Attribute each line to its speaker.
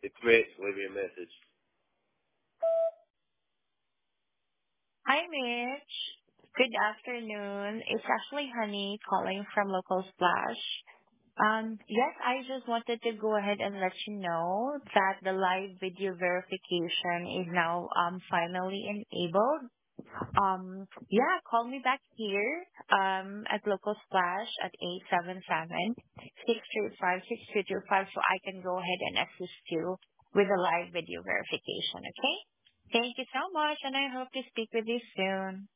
Speaker 1: It's Rich. Leave me a message.
Speaker 2: Hi, Mitch. Good afternoon. It's actually Honey calling from Local Splash. Yes, I just wanted to go ahead and let you know that the live video verification is now finally enabled. Yeah, call me back here at Local Splash at 877-635-6225 so I can go ahead and assist you with the live video verification, okay? Thank you so much, and I hope to speak with you soon.